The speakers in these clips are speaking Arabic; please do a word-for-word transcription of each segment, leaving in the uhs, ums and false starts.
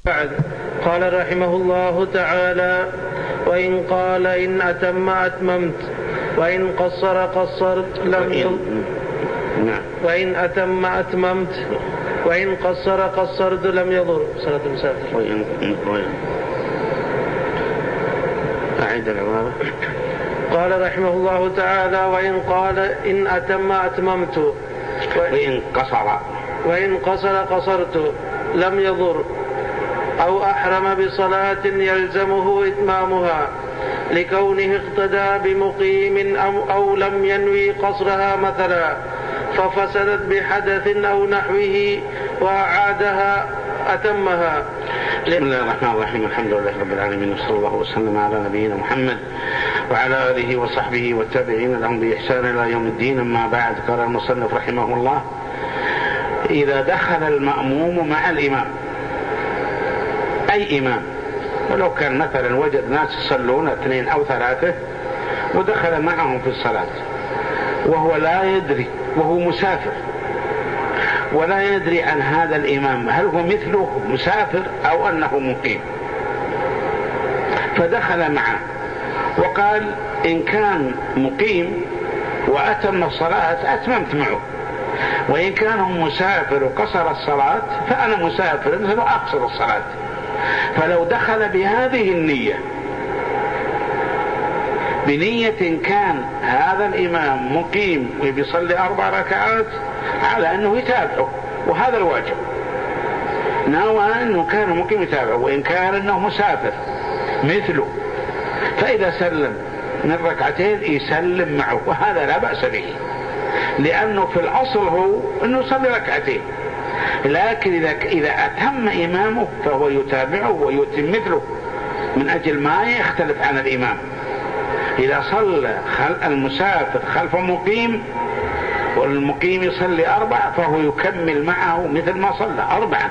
بعد. قال رحمه الله تعالى: وإن قال إن أتم أتممت وإن قصر قصرت لم يضر. وإن أتم أتممت وإن قصر قصرت لم يضر. صلاة المسافر. وإن أعيد العبارة. قال رحمه الله تعالى: وإن قال إن أتم أتممت وإن قصر وإن قصر قصرت لم يضر، أو أحرم بصلاة يلزمه إتمامها لكونه اقتدى بمقيم أو, أو لم ينوي قصرها مثلا ففسدت بحدث أو نحوه وأعادها أتمها. بسم الله الرحمن الرحيم. الحمد لله رب العالمين، وصلى الله وسلم على نبينا محمد وعلى آله وصحبه والتابعين لهم بإحسان إلى يوم الدين. أما بعد، قال المصنف رحمه الله: إذا دخل المأموم مع الإمام، أي إمام، ولو كان مثلا وجد ناس يصلون اثنين أو ثلاثة ودخل معهم في الصلاة وهو لا يدري، وهو مسافر ولا يدري عن هذا الإمام هل هو مثله مسافر أو أنه مقيم، فدخل معه وقال إن كان مقيم وأتم الصلاة أتممت معه، وإن كان مسافر وقصر الصلاة فأنا مسافر مثل أقصر الصلاة. فلو دخل بهذه النية، بنية كان هذا الإمام مقيم وبيصلي أربع ركعات على أنه يتابعه، وهذا الواجب، نوى أنه كان مقيم يتابعه، وإن كان أنه مسافر مثله، فإذا سلم من ركعتين يسلم معه، وهذا لا بأس به، لأنه في الأصل هو أنه يصلي ركعتين، لكن إذا إذا أتم إمامه فهو يتابعه ويتم مثله من أجل ما يختلف عن الإمام. إذا صلى المسافر خلف مقيم والمقيم يصلي أربع فهو يكمل معه مثل ما صلى أربعا،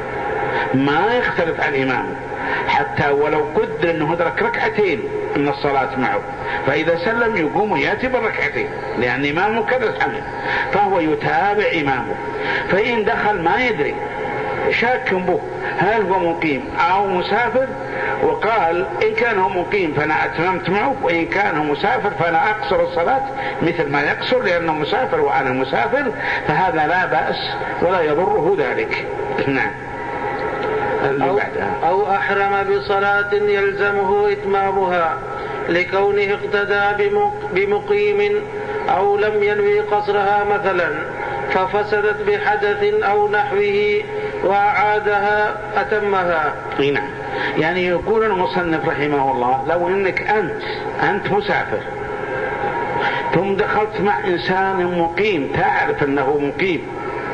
ما يختلف عن الإمام، حتى ولو قدر أنه أدرك ركعتين من الصلاة معه، فإذا سلم يقوم ويأتي بالركعتين لأن إمامه كذا حمل، فهو يتابع إمامه. فإن دخل ما يدري، شاك به هل هو مقيم أو مسافر، وقال إن كان هو مقيم فأنا أتممت معه، وإن كان هو مسافر فأنا أقصر الصلاة مثل ما يقصر لأنه مسافر وأنا مسافر، فهذا لا بأس ولا يضره ذلك. نعم. أو, أو أحرم بصلاة يلزمه إتمامها لكونه اقتدى بمقيم أو لم ينوي قصرها مثلا ففسدت بحدث أو نحوه وأعادها أتمها. نعم. يعني يقول المصنف رحمه الله: لو أنك أنت أنت مسافر ثم دخلت مع إنسان مقيم، تعرف أنه مقيم،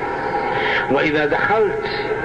وإذا دخلت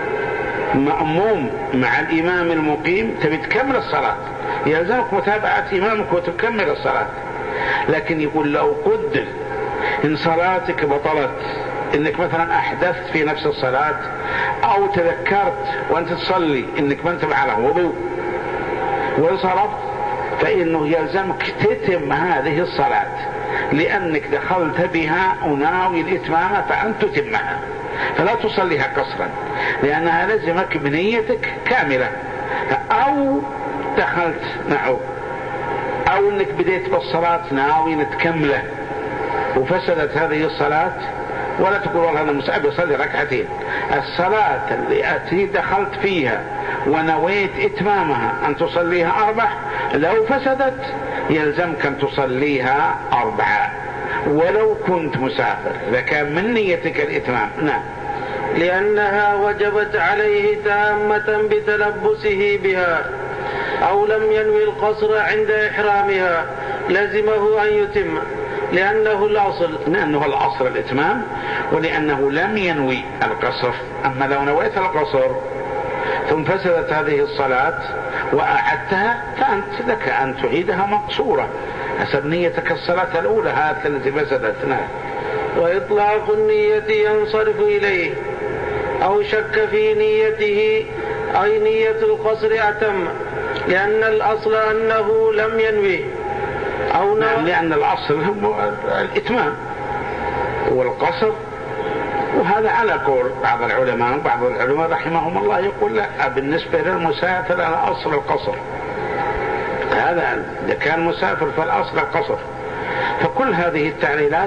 مأموم مع الإمام المقيم تبي تكمل الصلاة، يلزمك متابعة إمامك وتكمل الصلاة، لكن يقول لو قدر إن صلاتك بطلت، إنك مثلا أحدثت في نفس الصلاة أو تذكرت وأنت تصلي إنك ما انتبه على وضوء وانصرفت، فإنه يلزمك تتم هذه الصلاة لأنك دخلت بها وناوي الإتمام فأن تتمها، فلا تصليها قصرا لأنها لزمك بنيتك كاملة، أو دخلت معه أو أنك بديت بالصلاة ناوي تكمله وفسدت هذه الصلاة، ولا تقول والله أنا مسافر أصلي ركعتين. الصلاة اللي أتي دخلت فيها ونويت إتمامها أن تصليها أربع، لو فسدت يلزمك أن تصليها أربعة ولو كنت مسافر إذا كان من نيتك الإتمام. نعم. لأنها وجبت عليه تامة بتلبسه بها أو لم ينوي القصر عند إحرامها لزمه أن يتم، لأنه الأصل لأنه الأصل الإتمام، ولأنه لم ينوي القصر. أما لو نويت القصر ثم فسدت هذه الصلاة وأعدتها فأنت لك أن تعيدها مقصورة حسب نيتك الصلاة الأولى هذه التي فسدت. نعم. وإطلاق النية ينصرف إليه أو شك في نيته أي نية القصر أتم، لأن الأصل أنه لم ينوي أو نعم، لأن الأصل هو الإتمام والقصر وهذا على قول بعض العلماء. بعض العلماء رحمهم الله يقول لا، بالنسبة للمسافر الأصل القصر، هذا إذا كان مسافر فالأصل القصر. فكل هذه التعليلات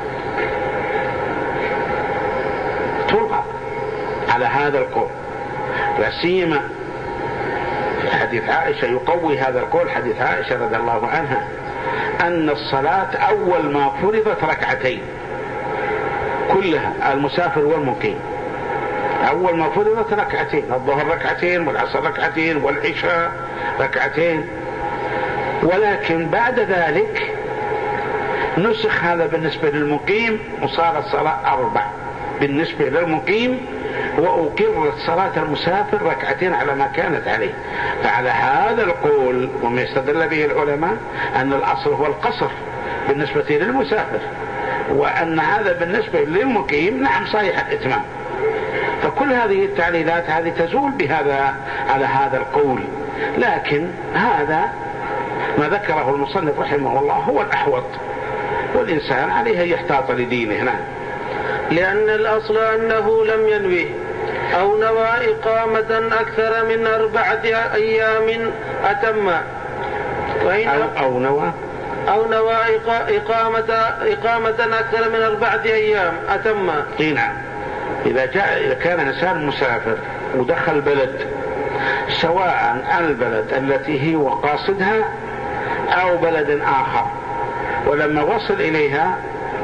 تلغى على هذا القول، لا سيما حديث عائشة يقوي هذا القول. حديث عائشة رضي الله عنها أن الصلاة أول ما فرضت ركعتين كلها، المسافر والمقيم أول ما فرضت ركعتين، الظهر ركعتين والعصر ركعتين والعشاء ركعتين. ولكن بعد ذلك نسخ هذا بالنسبة للمقيم وصار الصلاة أربع بالنسبة للمقيم، وأقرت صلاة المسافر ركعتين على ما كانت عليه. فعلى هذا القول وما يستدل به العلماء أن الأصل هو القصر بالنسبة للمسافر، وأن هذا بالنسبة للمقيم نعم صحيح الإتمام. فكل هذه التعليلات هذه تزول بهذا على هذا القول. لكن هذا ما ذكره المصنف رحمه الله هو الأحوط، والإنسان عليه يحتاط لدينه. نعم. لأن الأصل أنه لم ينوي أو نوى إقامة أكثر من أربعة أيام أتم، أو, أو نوى أو نوى إقامة إقامة أكثر من أربعة أيام أتم. نعم. إذا جاء إذا كان إنسان مسافر ودخل بلد، سواء البلد التي هو قاصدها أو بلد آخر، ولما وصل إليها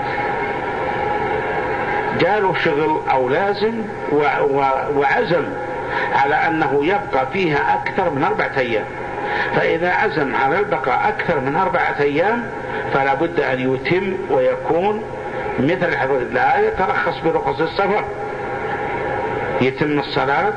جاله شغل أو لازم وعزم على أنه يبقى فيها أكثر من أربعة أيام، فإذا عزم على البقاء أكثر من أربعة أيام فلا بد أن يتم ويكون مثل الحضور، لا يترخص برخص السفر، يتم الصلاة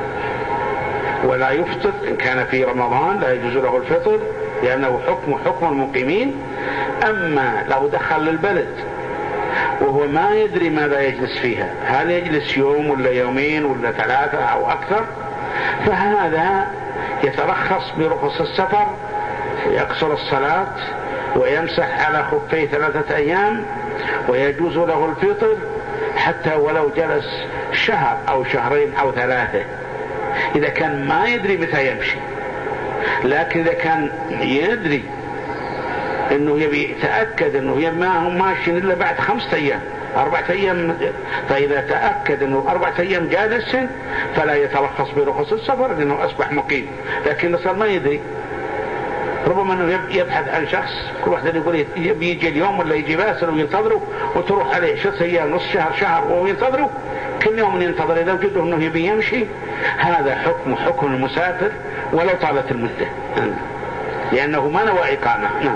ولا يفطر. إن كان في رمضان لا يجوز له الفطر لأنه حكم حكم المقيمين. أما لو دخل للبلد وهو ما يدري ماذا يجلس فيها، هل يجلس يوم ولا يومين ولا ثلاثة أو أكثر، فهذا يترخص برخص السفر ويقصر الصلاة ويمسح على خفيه ثلاثة أيام، ويجوز له الفطر حتى ولو جلس شهر أو شهرين أو ثلاثة إذا كان ما يدري متى يمشي. لكن إذا كان يدري انه يبي يتأكد انه ما هم ماشيين الا بعد خمسة ايام اربعة ايام، فاذا تأكد انه اربعة ايام جالس فلا يترخص برخص السفر لانه اصبح مقيم. لكن صار ما يدري، ربما انه يبحث عن شخص، كل واحد يقول يجي اليوم ولا يجي باسل وينتظره، وتروح عليه ست ايام نص شهر شهر وهو ينتظره، كل يوم ينتظر اذا وجده انه يبي يمشي. هذا حكم حكم المسافر ولو طالت المدة، لانه ما نوى اقامة. نعم.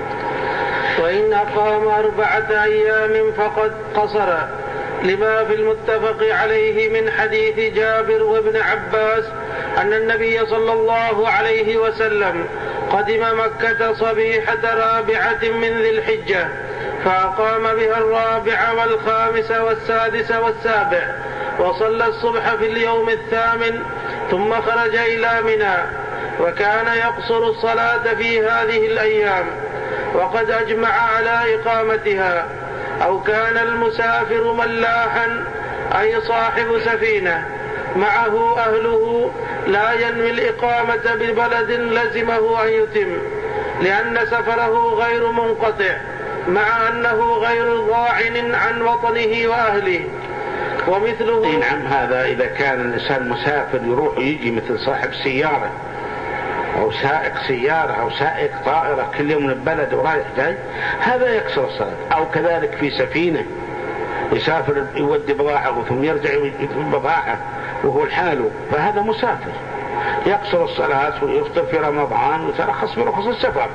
وإن أقام أربعة أيام فقد قصر، لما في المتفق عليه من حديث جابر وابن عباس أن النبي صلى الله عليه وسلم قدم مكة صبيحة رابعة من ذي الحجة، فأقام بها الرابع والخامس والسادس والسابع، وصلى الصبح في اليوم الثامن، ثم خرج إلى منى، وكان يقصر الصلاة في هذه الأيام، وقد أجمع على إقامتها. أو كان المسافر ملاحا أي صاحب سفينة معه أهله لا ينوي الإقامة ببلد لزمه أن يتم، لأن سفره غير منقطع، مع أنه غير ضاعن عن وطنه وأهله. ومثله نعم. هذا إذا كان الإنسان مسافر يروح ويجي مثل صاحب سيارة أو سائق سيارة أو سائق طائرة كل يوم من البلد ورايح جاي، هذا يكسر الصلاة. أو كذلك في سفينة يسافر يودي بضاعة ثم يرجع يودي بضاعة وهو الحال، فهذا مسافر يقصر الصلاة ويفطر في رمضان ويترخص برخص السفر.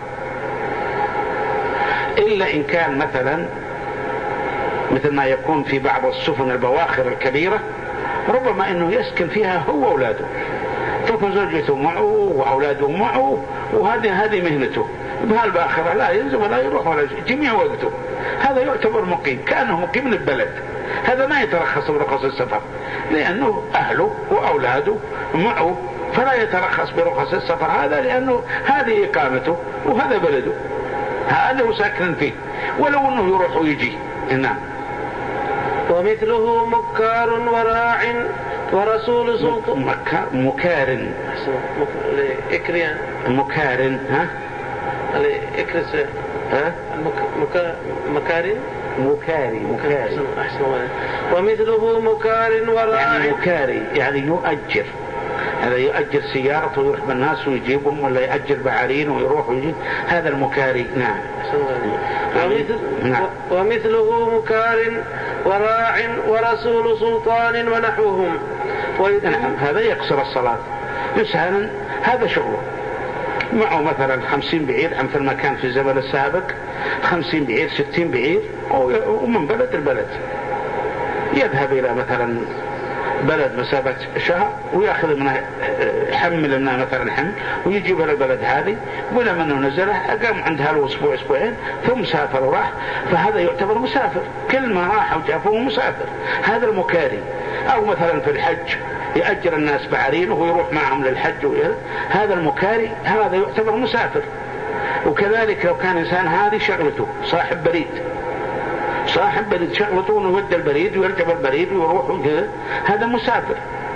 إلا إن كان مثلا مثل ما يكون في بعض السفن البواخر الكبيرة، ربما أنه يسكن فيها هو وأولاده، تكون زوجته معه وأولاده معه، وهذه هذه مهنته، بهالباخرة لا ينزل ولا يروح ولا جميع وقته، هذا يعتبر مقيم كأنه مقيم من البلد. هذا ما يترخص برخص السفر لأنه أهله وأولاده معه، فلا يترخص برخص السفر هذا، لأنه هذه إقامته وهذا بلده، هذا هو ساكن فيه، ولو أنه يروح ويجي. نعم. ومثله مكار وراع ورسول سلطان. مكارن إكريان مكارن ها إكرس ها مك... مكارن مكاري مكاري أحسن. ومثله مكار وراع يعني مكاري يعني يؤجر، هذا يؤجر سيارته ويروح بالناس ويجيبهم، ولا يؤجر بعارين ويروح ويجيب، هذا المكاري. نعم. ومثل نعم. ومثله مكار وراع ورسول سلطان ونحوهم. نعم. هذا يقصر الصلاة إنسانا هذا شغله، معه مثلا خمسين بعير مثل ما كان في الزمن السابق، خمسين بعير ستين بعير، ومن بلد البلد يذهب إلى مثلا بلد مسافة شهر ويأخذ منها يحمل منها مثلا حمل ويجيبها للبلد هذه، ولا منه نزله أقام عندها له أسبوع أسبوعين ثم سافر وراح، فهذا يعتبر مسافر، كل ما راح وجافه مسافر. هذا المكاري. أو مثلا في الحج يأجر الناس بعارين ويروح معهم للحج، هذا المكاري، هذا يعتبر مسافر. وكذلك لو كان إنسان هذه شغلته صاحب بريد، صاحب بريد شغلته انه يودي البريد ويركب البريد ويروح وكذا، هذا مسافر،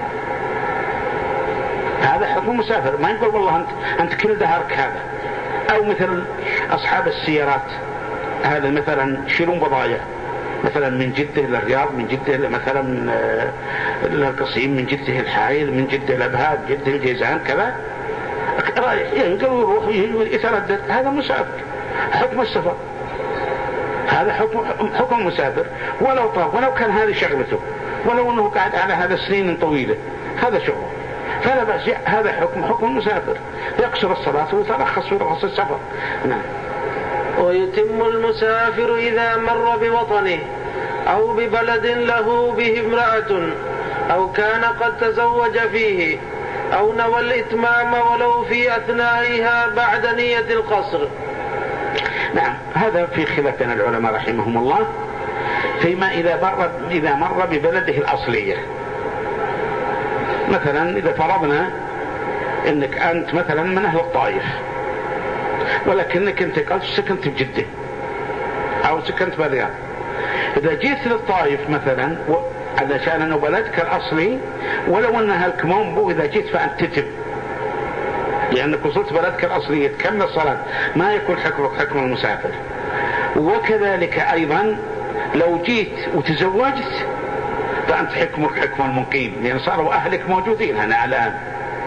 هذا حكم مسافر. ما يقول والله انت انت كل دهرك هذا. او مثل اصحاب السيارات، هذا مثلا يشيلون بضايع مثلا من جده الى الرياض، من جده مثلا الى القصيم، من جده الحائل، من جده الابهاد، جده الجيزان، كذا رايح ينقل ويروح يتردد، هذا مسافر، حكم السفر، هذا حكم حكم مسافر. ولو طاف ولو كان هذه شغلته، ولو انه قاعد على هذا سنين طويله، هذا شغله، فلا بأس، هذا حكم حكم مسافر، يقصر الصلاه ويترخص في رخص السفر. نعم. ويتم المسافر إذا مر بوطنه أو ببلد له به امرأة أو كان قد تزوج فيه أو نوى الإتمام ولو في أثنائها بعد نية القصر. نعم. هذا في خلاف بين العلماء رحمهم الله فيما إذا مر إذا مر ببلده الأصلية. مثلا إذا فرضنا إنك أنت مثلا من أهل الطائف، ولكنك انتقلت سكنت بجدة أو سكنت بالرياض، إذا جيت للطائف مثلا علشان أنه بلدك الأصلي، ولو أنها الكمام بو، إذا جيت فأنت تتم، لأنك وصلت بلدك الأصلية تكمل الصلاة، ما يكون حكمك حكم المسافر. وكذلك أيضا لو جيت وتزوجت فأنت حكمك حكم المقيم، لأن صاروا أهلك موجودين هنا الآن.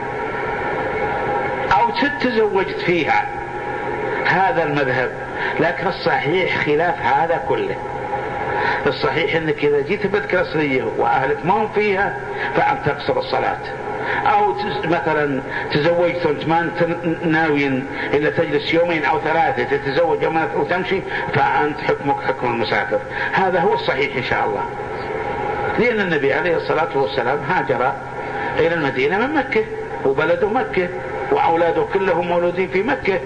أو تتزوجت فيها، هذا المذهب. لكن الصحيح خلاف هذا كله. الصحيح أنك إذا جيت بلدك الأصلية وأهلك ما هم فيها فأنت تقصر الصلاة. أو مثلا تزوجت وانت ما انت ناوي إلا تجلس يومين أو ثلاثة، تتزوج يومين وتمشي، فأنت حكمك حكم المسافر. هذا هو الصحيح إن شاء الله، لأن النبي عليه الصلاة والسلام هاجر إلى المدينة من مكة، وبلده مكة، وأولاده كلهم مولودين في مكة،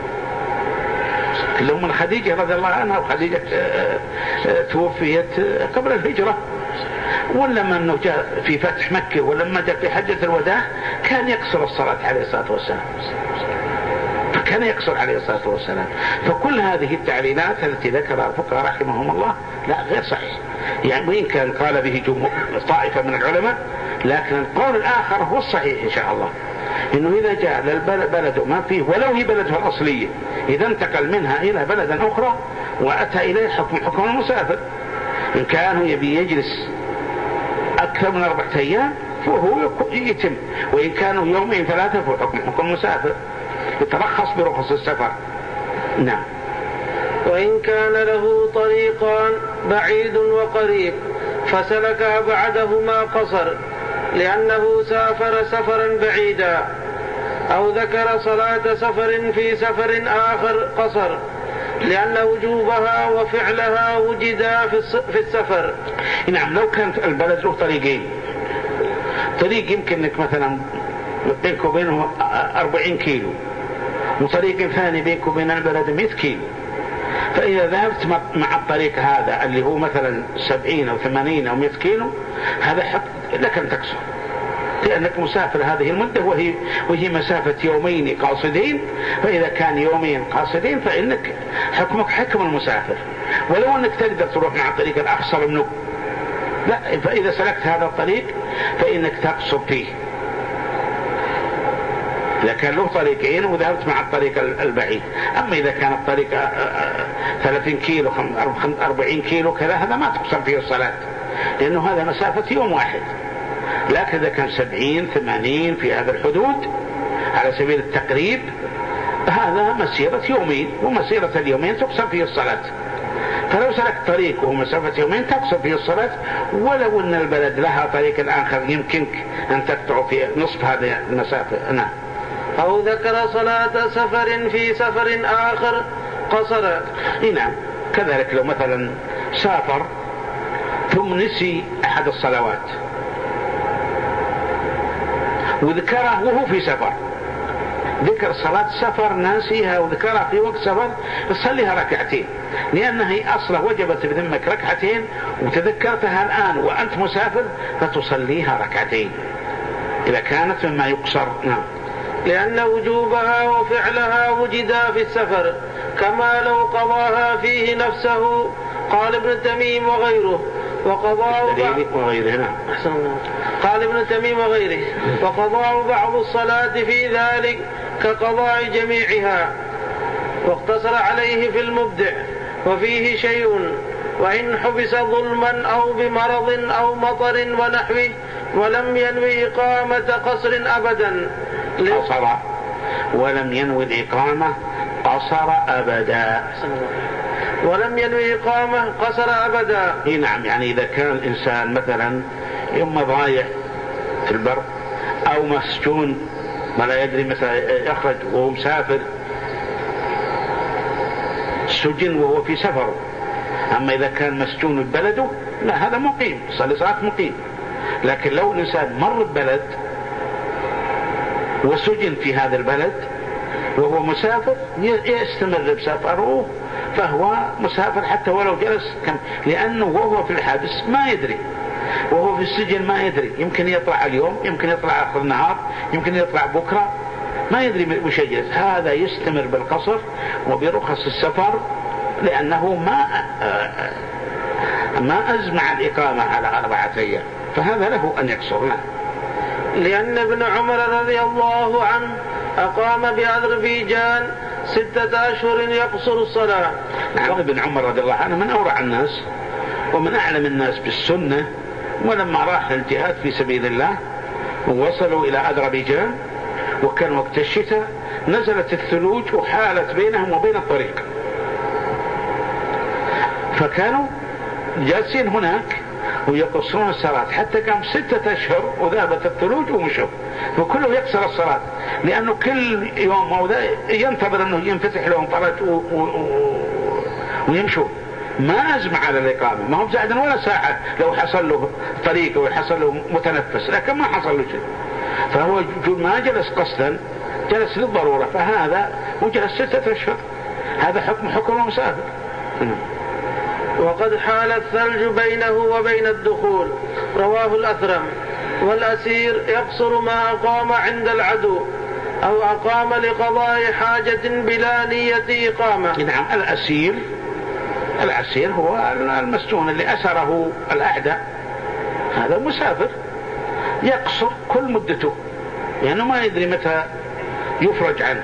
كلهم من خديجة رضي الله عنها، وخديجة توفيت قبل الهجرة. ولما أنه جاء في فتح مكة ولما جاء في حجة الوداع كان يقصر الصلاة عليه الصلاة والسلام، كان يقصر عليه الصلاة والسلام. فكل هذه التعليلات التي ذكرها الفقهاء رحمهم الله لا غير صحيح، يعني وإن كان قال به جمهور طائفة من العلماء، لكن القول الآخر هو الصحيح إن شاء الله، إنه إذا جاء للبلد ما فيه ولو هي بلده الأصلية، إذا انتقل منها إلى بلد أخرى وأتى إليه حكم حكم المسافر. إن كان يبي يجلس أكثر من أربعة أيام فهو يتم، وإن كانوا يومين ثلاثة فهو حكم حكم المسافر، يترخص برخص السفر. نعم. وإن كان له طريقان بعيد وقريب فسلك بعدهما قصر لأنه سافر سفرا بعيدا، أو ذكر صلاة سفر في سفر آخر قصر لأن وجوبها وفعلها وجدا في السفر. نعم. لو كانت البلد له طريقين، طريق يمكن انك مثلا بينك وبينه أربعين كيلو، وطريق ثاني بينك وبين البلد مئة كيلو، فإذا ذهبت مع الطريق هذا اللي هو مثلا سبعين أو ثمانين أو مئة كيلو، هذا حق لك أن تقصر، لأنك مسافر هذه المدة وهي, وهي مسافة يومين قاصدين. فإذا كان يومين قاصدين فإنك حكمك حكم المسافر، ولو أنك تقدر تروح مع الطريق الأقصر منه لا، فإذا سلكت هذا الطريق فإنك تقصر فيه. إذا كان له طريقين وذهبت مع الطريق البعيد. أما إذا كان الطريق ثلاثين كيلو أربعين كيلو كذا، هذا ما تقصر فيه الصلاة، لأنه هذا مسافة يوم واحد. لكن إذا كان سبعين ثمانين في هذا الحدود على سبيل التقريب، هذا مسيرة يومين، ومسيرة اليومين تقصر فيه الصلاة. فلو سلك طريق وهو مسافة يومين تقصر فيه الصلاة، ولو أن البلد لها طريق آخر يمكنك أن تقطع في نصف هذه المسافة. نعم. أو ذكر صلاة سفر في سفر آخر قصر. نعم. كذلك لو مثلا سافر ثم نسي أحد الصلوات وذكره وهو في سفر، ذكر صلاة سفر ناسيها وذكرها في وقت سفر، تصليها ركعتين، لأنها أصلا وجبت بذمك ركعتين وتذكرتها الآن وأنت مسافر فتصليها ركعتين إذا كانت مما يقصر. نعم. لأن وجوبها وفعلها وجدا في السفر، كما لو قضاها فيه نفسه. قال ابن تميم وغيره وقضاء وغيره. قال ابن تميم وغيره وقضاء بعض الصلاة في ذلك كقضاء جميعها، واقتصر عليه في المبدع. وفيه شيء، وإن حبس ظلما أو بمرض أو مطر ونحوه ولم ينوي إقامة قصر أبدا. قصر ولم ينوي الإقامة قصر أبدا. ولم ينوي إقامة قصر أبدا. نعم. يعني إذا كان الإنسان مثلا إما ضايع في البر أو مسجون ما لا يدري متى يخرج وهو مسافر، سجن وهو في سفر. أما إذا كان مسجون ببلده لا، هذا مقيم، صلي صلاة مقيم. لكن لو الإنسان مر ببلد وسجن في هذا البلد وهو مسافر يستمر بسفره، فهو مسافر حتى ولو جلس كم، لأنه وهو في الحبس ما يدري، وهو في السجن ما يدري، يمكن يطلع اليوم، يمكن يطلع آخر النهار، يمكن يطلع بكرة، ما يدري وش يجلس. هذا يستمر بالقصر وبرخص السفر، لأنه ما ما أزمع الإقامة على أربعة أيام، فهذا له أن يقصر. لأن ابن عمر رضي الله عنه أقام بأذربيجان ستة أشهر يقصر الصلاة. نعم. ابن عمر رضي الله عنه من أورع الناس ومن أعلم الناس بالسنة، ولما راح الجهاد في سبيل الله ووصلوا إلى أذربيجان وكان وقت الشتاء نزلت الثلوج وحالت بينهم وبين الطريق، فكانوا جالسين هناك ويقصرون الصلاة حتى قام ستة أشهر وذهبت الثلوج ومشوا، وكله يقصر الصلاة، لأنه كل يوم أو ذا ينتظر أنه ينفتح لهم فرج ويمشوا، ما أزمع على الإقامة، ما هم زائدا ولا ساعة لو حصل له طريق أو حصل له متنفس، لكن ما حصل له شيء، فهو ما جلس قصدا، جلس للضرورة، فهذا وجلس ستة أشهر، هذا حكم حكم المسافر. وقد حال الثلج بينه وبين الدخول. رواه الأثرم. والأسير يقصر ما أقام عند العدو أو أقام لقضاء حاجة بلا نية إقامة. نعم. الأسير الأسير هو المسجون اللي أسره الأعداء، هذا مسافر يقصر كل مدته، لأنه يعني ما يدري متى يفرج عنه.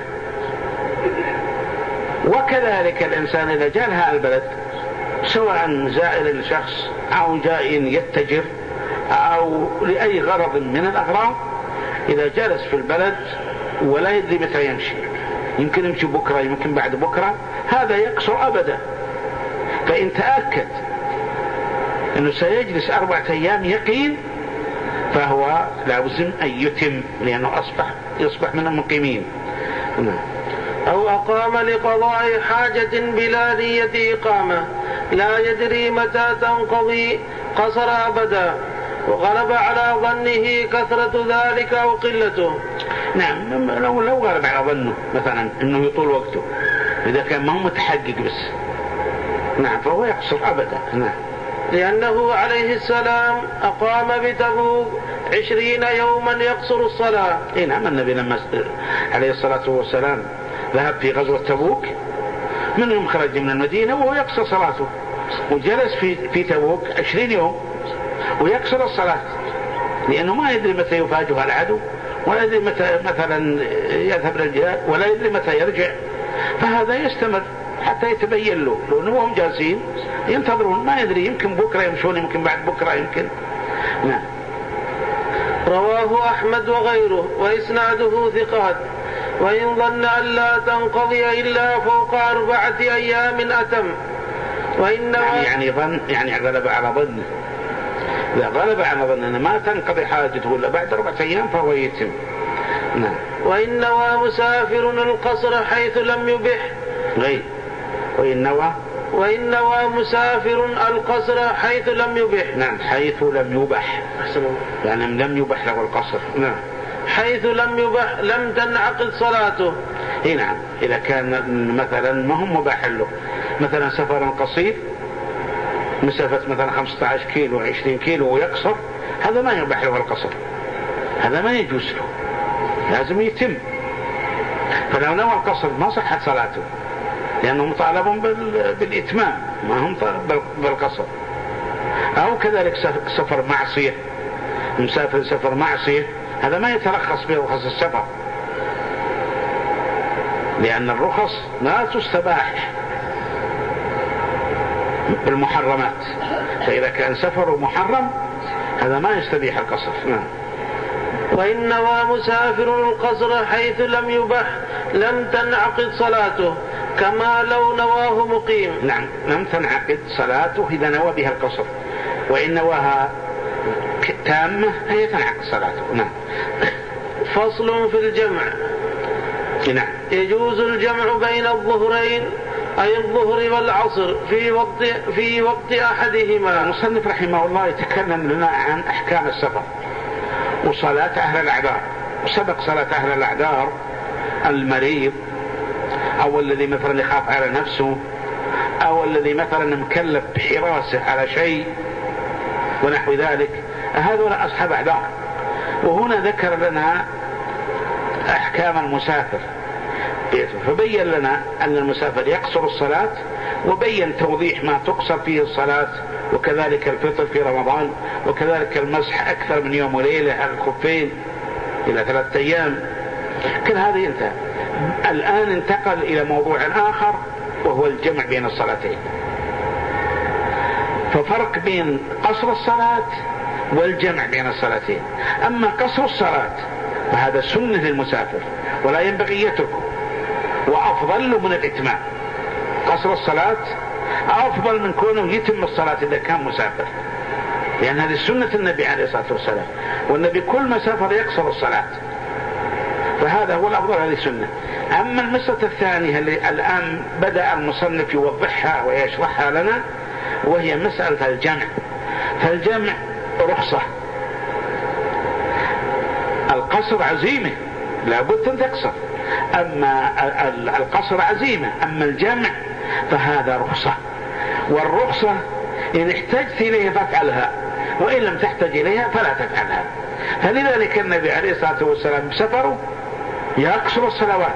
وكذلك الإنسان إذا جاء لها البلد، سواء زائر لشخص أو جاء يتجر أو لأي غرض من الأغراض، إذا جلس في البلد ولا يدري متى يمشي، يمكن يمشي بكرة يمكن بعد بكرة، هذا يقصر أبدا. فإن تأكد أنه سيجلس أربعة أيام يقين، فهو لازم أن يتم، لأنه أصبح يصبح من المقيمين. أو أقام لقضاء حاجة بلا نية إقامة لا يدري متى تنقضي قصر أبدا، وغلب على ظنه كثرة ذلك أو قلته. نعم. لو لو غلب على ظنه مثلا أنه يطول وقته، إذا كان ما هو متحقق بس، نعم، فهو يقصر أبدا. نعم. لأنه عليه السلام أقام بتبوك عشرين يوما يقصر الصلاة. إيه نعم. النبي لما عليه الصلاة والسلام ذهب في غزوة تبوك، من يوم خرج من المدينة وهو يقصر صلاته، وجلس في في تبوك عشرين يوم، ويكسر الصلاة، لأنه ما يدري متى يفاجئها العدو، ولا يدري متى مثلا يذهب للجهاد، ولا يدري متى يرجع، فهذا يستمر حتى يتبين له، لأنه هم جالسين ينتظرون، ما يدري يمكن بكرة يمشون، يمكن بعد بكرة، يمكن. نعم. رواه أحمد وغيره وإسناده ثقات. وإن ظن أن لا تنقضي إلا فوق أربعة أيام أتم. وإن يعني, يعني ظن يعني غلب على ظنه، إذا غلب على ظنه أن ما تنقضي حاجته إلا بعد أربعة أيام فهو يتم. نعم. وإن نوى مسافر القصر حيث لم يبح. غير وإن نوى وإن نوى مسافر القصر حيث لم يبح. نعم، حيث لم يبح، يعني لم يبح له القصر. نعم. حيث لم يبح لم تنعقد صلاته. اي نعم، إذا كان مثلا ما هم مباح له، مثلا سفر قصير مسافة مثلا خمسة عشر كيلو عشرين كيلو ويقصر، هذا ما يباح له القصر، هذا ما يجوز له، لازم يتم. فلو نوى القصر ما صحت صلاته، لأنه مطالب بالإتمام، ما هم بالقصر. أو كذلك سفر معصية، مسافر سفر معصية، هذا ما يترخص برخص السفر، لأن الرخص لا تستباح بالمحرمات، فإذا كان سفر محرم هذا ما يستبيح القصر. نعم. وإن نوى مسافر القصر حيث لم يبح لم تنعقد صلاته كما لو نواه مقيم. نعم، لم تنعقد صلاته إذا نوى بها القصر، وإن نواها تامة هي تنعقد صلاته. نعم. فصل في الجمع. نعم. يجوز الجمع بين الظهرين أي الظهر والعصر في وقت في وقت أحدهما. المصنف رحمه الله يتكلم لنا عن أحكام السفر وصلاة أهل الأعذار، وسبق صلاة أهل الأعذار المريض، أو الذي مثلا يخاف على نفسه، أو الذي مثلا مكلف بحراسة على شيء ونحو ذلك، هذول أصحاب أعذار. وهنا ذكر لنا أحكام المسافر، فبين لنا أن المسافر يقصر الصلاة، وبين توضيح ما تقصر فيه الصلاة، وكذلك الفطر في رمضان، وكذلك المسح أكثر من يوم وليلة على الخفين إلى ثلاثة أيام. كل هذا انتهى. الآن انتقل إلى موضوع آخر وهو الجمع بين الصلاتين. ففرق بين قصر الصلاة والجمع بين الصلاتين. أما قصر الصلاة فهذا سنة للمسافر ولا ينبغي يتركه، وأفضل له من الإتمام. قصر الصلاة أفضل من كونه يتم الصلاة إذا كان مسافر، لأن هذه سنة النبي عليه الصلاة والسلام، والنبي كل مسافر يقصر الصلاة، فهذا هو الأفضل، هذه سنة. أما المسألة الثانية اللي الآن بدأ المصنف يوضحها ويشرحها لنا، وهي مسألة الجمع. فالجمع رخصة، القصر عزيمة لابد أن تقصر، أما القصر عزيمة، أما الجمع فهذا رخصة، والرخصة إن احتجت إليها فافعلها، وإن لم تحتج إليها فلا تفعلها. فلذلك النبي عليه الصلاة والسلام بسفره يقصر الصلوات.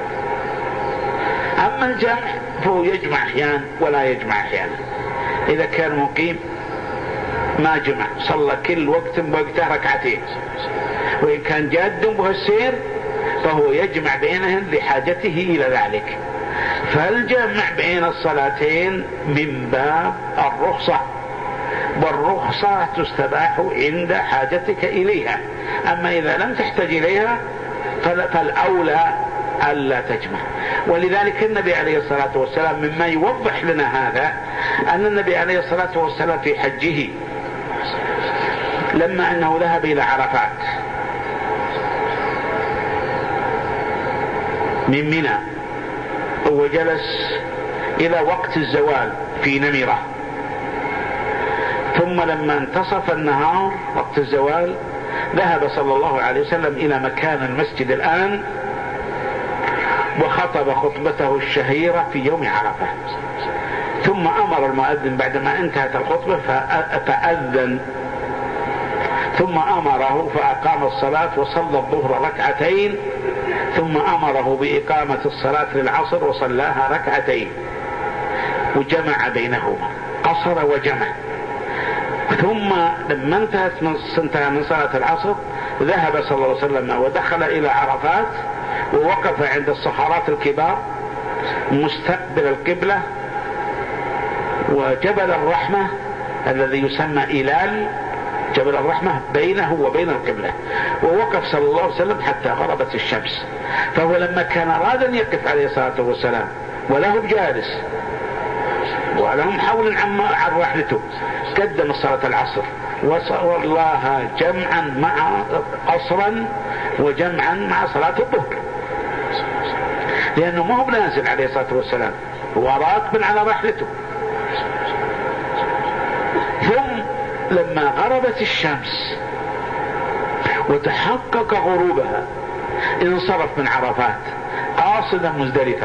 أما الجمع فهو يجمع أحيانا ولا يجمع أحيانا. إذا كان مقيم ما جمع، صلى كل وقت بوقته ركعتين، وإن كان جاد به السير فهو يجمع بينهن لحاجته إلى ذلك. فالجمع بين الصلاتين من باب الرخصة، والرخصة تستباح عند حاجتك إليها. أما إذا لم تحتاج إليها فالأولى ألا تجمع. ولذلك النبي عليه الصلاة والسلام مما يوضح لنا هذا أن النبي عليه الصلاة والسلام في حجه لما أنه ذهب إلى عرفات من منى وجلس إلى وقت الزوال في نمرة، ثم لما انتصف النهار وقت الزوال ذهب صلى الله عليه وسلم إلى مكان المسجد الآن وخطب خطبته الشهيرة في يوم عرفة. ثم أمر المؤذن بعدما انتهت الخطبة فأذن، ثم أمره فأقام الصلاة وصلى الظهر ركعتين، ثم أمره بإقامة الصلاة للعصر وصلاها ركعتين، وجمع بينهما، قصر وجمع. ثم لما انتهت من انتهى من صلاة العصر ذهب صلى الله عليه وسلم ودخل إلى عرفات ووقف عند الصخرات الكبار مستقبل القبلة وجبل الرحمة الذي يسمى إلال جبل الرحمة بينه وبين القبلة، ووقف صلى الله عليه وسلم حتى غربت الشمس. فهو لما كان أراد أن يقف عليه الصلاة والسلام وله جالس ولهم حول عن رحلته قدم صلاة العصر وصلاها جمعا مع قصرا وجمعا مع صلاة الظهر، لأنه ما هو نازل عليه الصلاة والسلام، هو راكب على رحلته. ثم لما غربت الشمس وتحقق غروبها انصرف من عرفات قاصدا مزدلفة.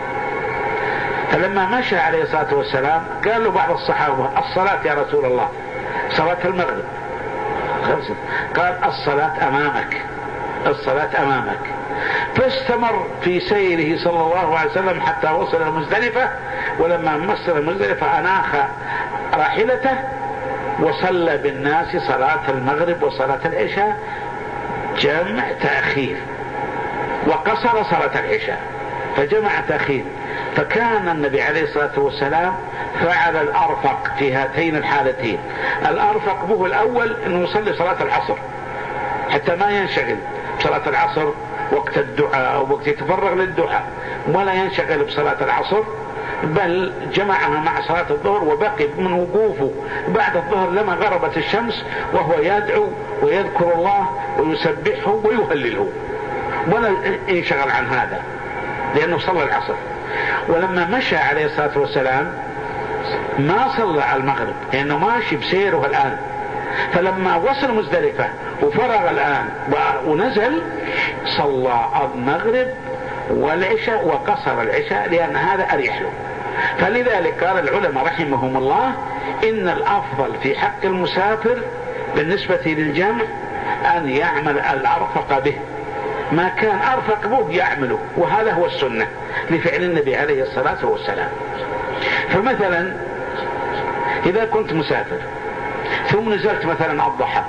فلما مشى عليه الصلاة والسلام قال له بعض الصحابة: الصلاة يا رسول الله، صلاة المغرب. قال: الصلاة أمامك، الصلاة أمامك. فاستمر في سيره صلى الله عليه وسلم حتى وصل مزدلفة، ولما وصل مزدلفة أناخ راحلته وصلى بالناس صلاة المغرب وصلاة العشاء جمع تأخير، وقصر صلاة العشاء فجمع تأخير. فكان النبي عليه الصلاة والسلام فعل الأرفق في هاتين الحالتين. الأرفق به الأول أنه يصلي صلاة العصر حتى ما ينشغل بصلاة العصر وقت الدعاء أو وقت يتفرغ للدعاء، ولا ينشغل بصلاة العصر، بل جمعها مع صلاة الظهر، وبقي من وقوفه بعد الظهر لما غربت الشمس وهو يدعو ويذكر الله ويسبحه ويهلله، ولا ينشغل عن هذا لأنه صلى العصر. ولما مشى عليه الصلاة والسلام ما صلى على المغرب لأنه ماشي بسيره الآن، فلما وصل مزدلفة وفرغ الآن ونزل صلى المغرب والعشاء وقصر العشاء لأن هذا أريح له. فلذلك قال العلماء رحمهم الله إن الأفضل في حق المسافر بالنسبة للجمع أن يعمل الأرفق به، ما كان أرفق به يعمله، وهذا هو السنة لفعل النبي عليه الصلاة والسلام. فمثلا إذا كنت مسافر ثم نزلت مثلا الضحى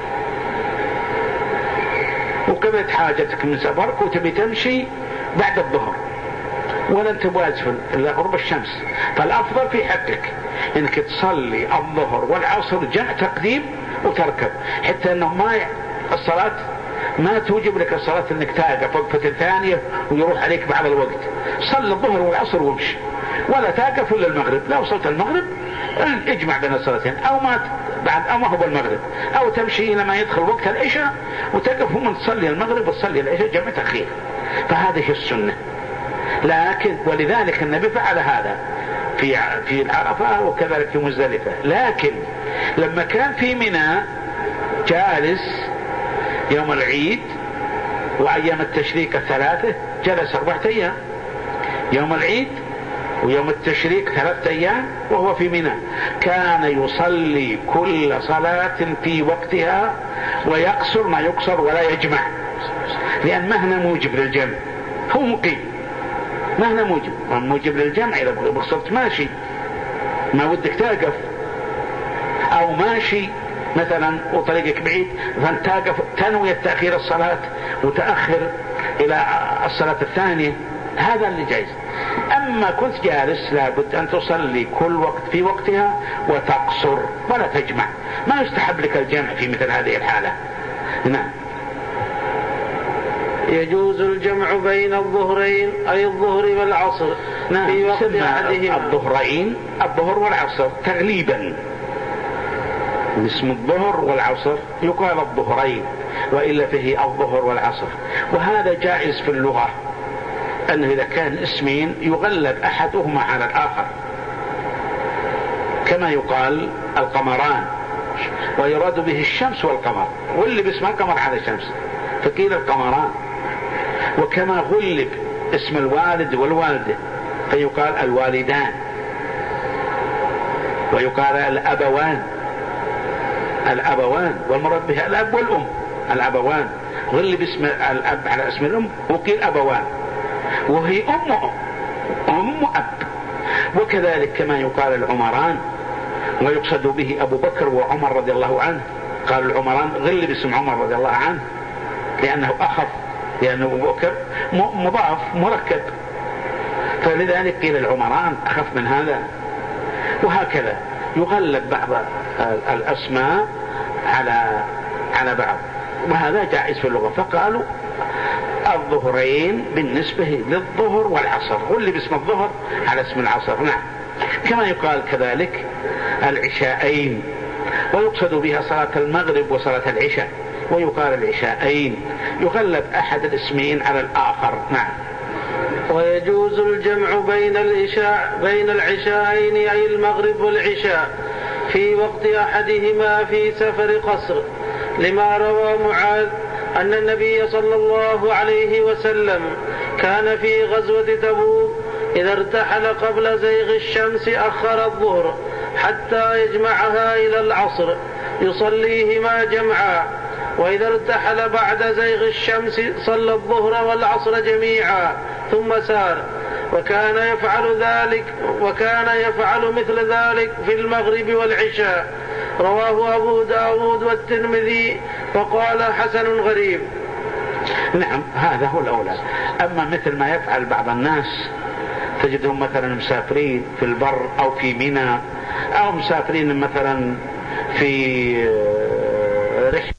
وقضيت حاجتك من سفرك وتبي تمشي بعد الظهر ولا انت واجب الا غروب الشمس، فالافضل في حقك انك تصلي الظهر والعصر جمع تقديم وتركب، حتى انه ما الصلاة ما توجب لك الصلاة انك تاقف وقفة ثانية ويروح عليك بعض الوقت. صل الظهر والعصر وامشي، ولا تاقف الا المغرب. لو وصلت المغرب اجمع بين الصلاتين، او ما بعد او ما هو بالمغرب، او تمشي الى ما يدخل وقت العشاء وتقف ومن تصلي المغرب وتصلي العشاء جمع تأخير. فهذه السنة. لكن ولذلك النبي فعل هذا في في العرفة وكذلك في مزدلفة. لكن لما كان في منى جالس يوم العيد وايام التشريق الثلاثة جلس أربعة أيام، يوم العيد ويوم التشريق ثلاثة أيام وهو في منى، كان يصلي كل صلاة في وقتها ويقصر ما يقصر ولا يجمع، لأن ما هنا موجب للجمع، هو مقيم ما هنا موجب موجب للجمع. إذا بصرت ماشي ما ودك تقف، أو ماشي مثلا وطريقك بعيد فانت تقف تنوي تأخير الصلاة وتأخر إلى الصلاة الثانية، هذا اللي جايز. أما كنت جالس لابد أن تصلي كل وقت في وقتها وتقصر ولا تجمع، ما يستحب لك الجمع في مثل هذه الحالة. نعم. يجوز الجمع بين الظهرين أي الظهر والعصر نعم. في وقت أحدهما. الظهرين الظهر والعصر تغليبا، اسم الظهر والعصر يقال الظهرين، وإلا فيه الظهر والعصر. وهذا جائز في اللغة، أنه إذا كان اسمين يغلب أحدهما على الآخر، كما يقال القمران ويراد به الشمس والقمر، واللي باسم القمر على الشمس فقيل القمران. وكما غلب اسم الوالد والوالدة فيقال الوالدان، ويقال الأبوان الأبوان والمراد بها الأب والأم. الأبوان غلب اسم الأب على اسم الأم وقيل أبوان، وهي أم أم أب. وكذلك كما يقال العمران ويقصد به أبو بكر وعمر رضي الله عنه. قال العمران غل باسم عمر رضي الله عنه لأنه أخف، لأن أبو بكر مضاف مركب، فلذلك قيل العمران أخف من هذا. وهكذا يغلب بعض الأسماء على على بعض، وهذا جائز في اللغة. فقالوا الظهرين بالنسبة للظهر والعصر، واللي باسم الظهر على اسم العصر. نعم. كما يقال كذلك العشاءين، ويقصد بها صلاة المغرب وصلاة العشاء، ويقال العشاءين، يغلب أحد الاسمين على الآخر. نعم. ويجوز الجمع بين العشاء بين العشاءين أي المغرب والعشاء في وقت أحدهما في سفر قصر، لما روى معاذ أن النبي صلى الله عليه وسلم كان في غزوة تبوك إذا ارتحل قبل زيغ الشمس أخر الظهر حتى يجمعها إلى العصر يصليهما جمعا، وإذا ارتحل بعد زيغ الشمس صلى الظهر والعصر جميعا ثم سار، وكان يفعل ذلك وكان يفعل مثل ذلك في المغرب والعشاء. رواه أبو داود والترمذي وقال حسن غريب. نعم، هذا هو الأولى. أما مثل ما يفعل بعض الناس، تجدهم مثلا مسافرين في البر أو في منى، أو مسافرين مثلا في رحلة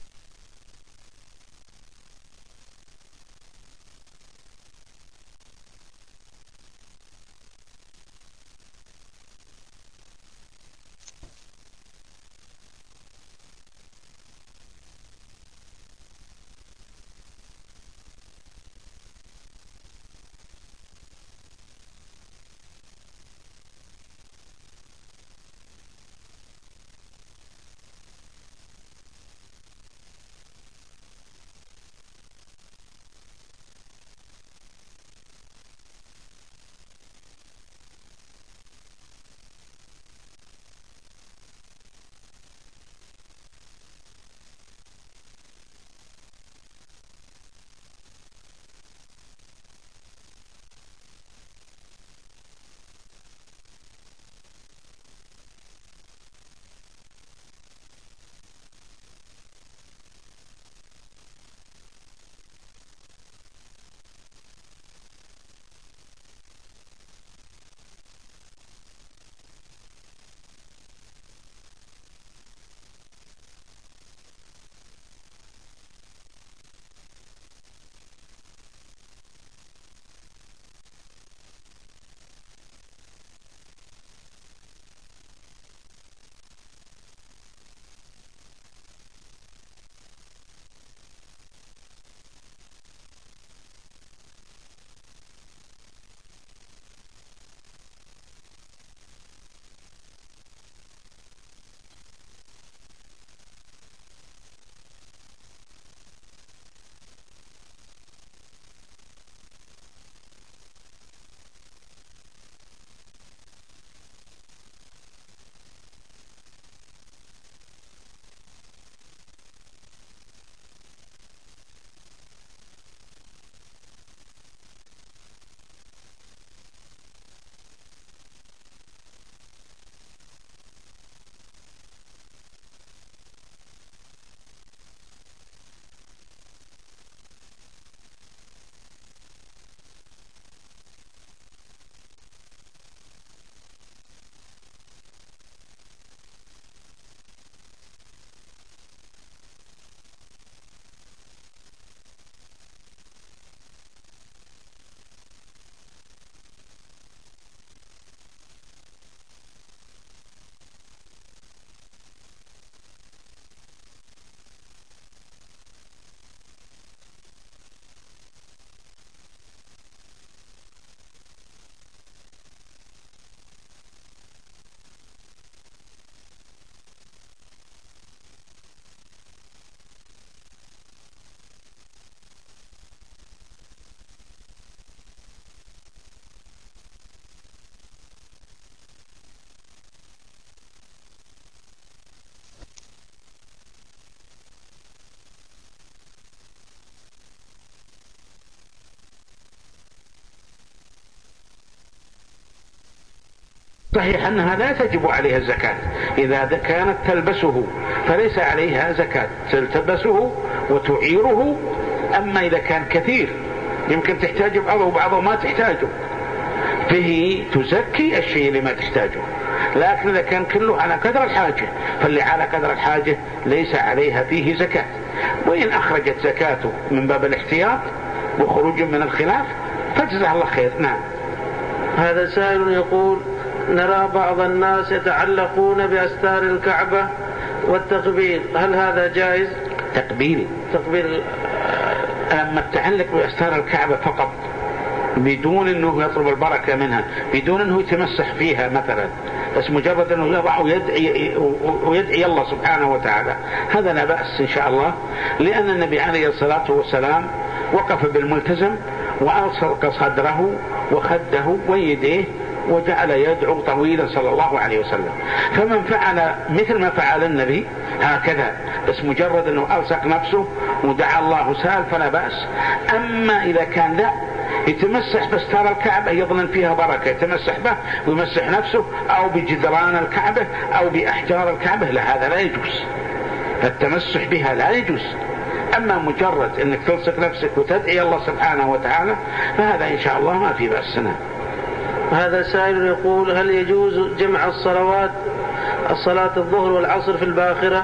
صحيح أنها لا تجب عليها الزكاة إذا كانت تلبسه فليس عليها زكاة، تلبسه وتعيره. أما إذا كان كثير يمكن تحتاج بعضه وبعضه ما تحتاجه فيه تزكي الشيء اللي ما تحتاجه. لكن إذا كان كله على قدر الحاجة فاللي على قدر الحاجة ليس عليها فيه زكاة. وإن أخرجت زكاته من باب الاحتياط وخروج من الخلاف فجزاه الله خير. نعم. هذا سائل يقول: نرى بعض الناس يتعلقون بأستار الكعبة والتقبيل، هل هذا جائز؟ تقبيل تقبيل أما التعلق بأستار الكعبة فقط بدون أنه يطلب البركة منها، بدون أنه يتمسح فيها مثلا، بس مجرد أنه يضع ويدعي, ويدعي الله سبحانه وتعالى، هذا لا بأس إن شاء الله. لأن النبي عليه الصلاة والسلام وقف بالملتزم وألصق صدره وخده ويديه وجعل يدعو طويلا صلى الله عليه وسلم. فمن فعل مثل ما فعل النبي هكذا بس مجرد أنه ألصق نفسه ودعا الله سال فلا بأس. أما إذا كان لا يتمسح باستار الكعبة يظن فيها بركة، يتمسح به ويمسح نفسه أو بجدران الكعبة أو بأحجار الكعبة، لا هذا لا يجوز، التمسح بها لا يجوز. أما مجرد أنك تلصق نفسك وتدعي الله سبحانه وتعالى فهذا إن شاء الله ما في بأس. هذا سائل يقول: هل يجوز جمع الصلوات الصلاة الظهر والعصر في الباخرة؟